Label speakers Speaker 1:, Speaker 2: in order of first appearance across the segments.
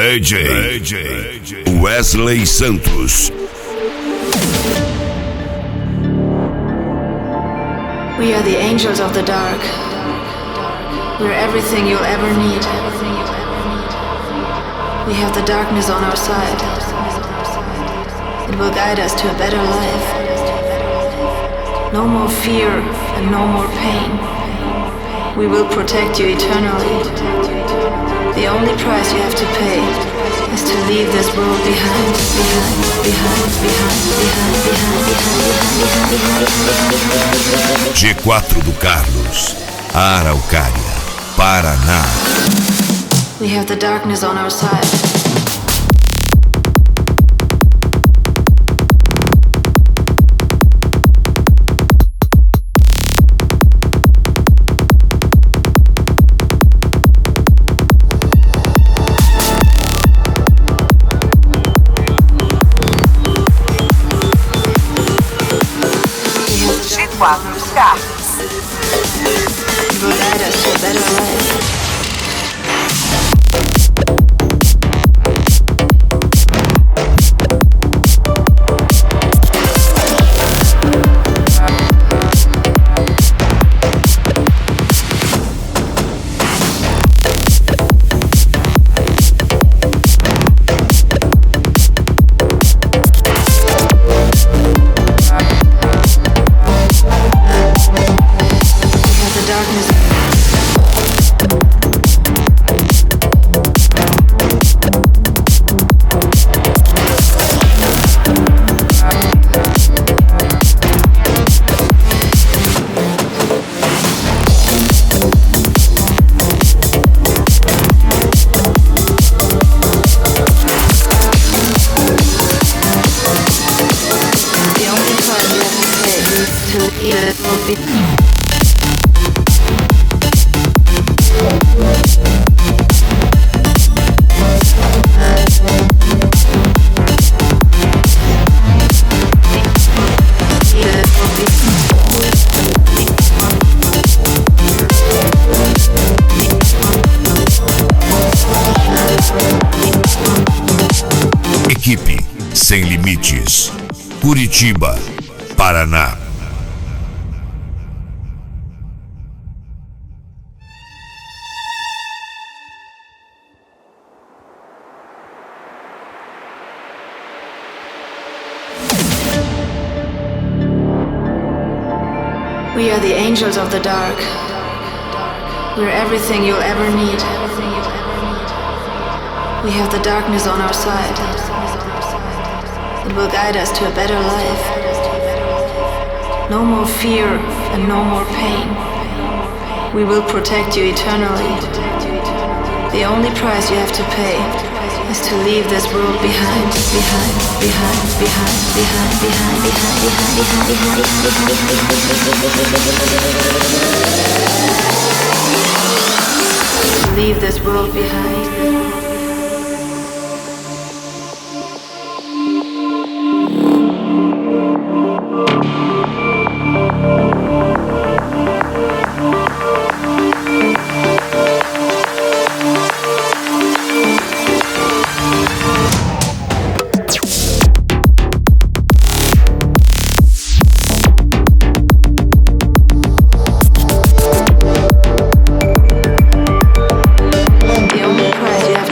Speaker 1: DJ Wesley Santos.
Speaker 2: We are the angels of the dark. We're everything you'll ever need. We have the darkness on our side. It will guide us to a better life. No more fear and no more pain. We will protect you eternally. The only price you have to pay is to leave this world behind.
Speaker 1: G4 do Carlos, Araucária, Paraná.
Speaker 2: We have the darkness on our side. It will guide us to a better life.
Speaker 1: Equipe Sem Limites, Curitiba, Paraná.
Speaker 2: We are the angels of the dark. We're everything you'll ever need. We have the darkness on our side. It will guide us to a better life. No more fear and no more pain. We will protect you eternally. The only price you have to pay is to leave this world behind. Leave this world behind. The only prize you have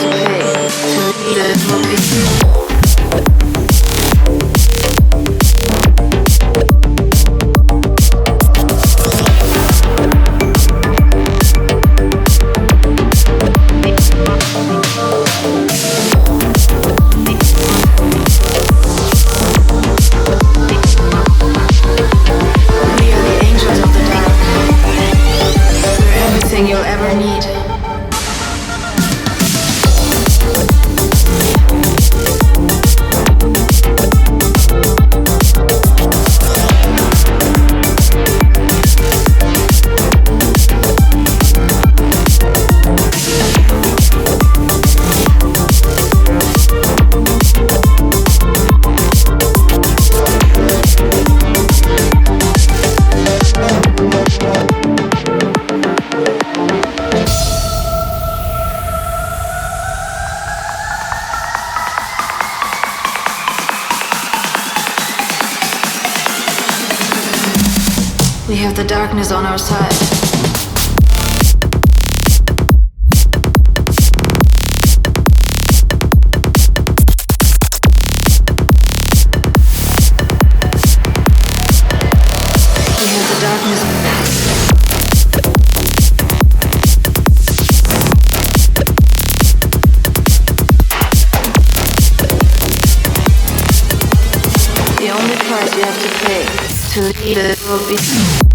Speaker 2: We have the darkness on our side. We have the darkness. The only price you have to pay to leave the world behind.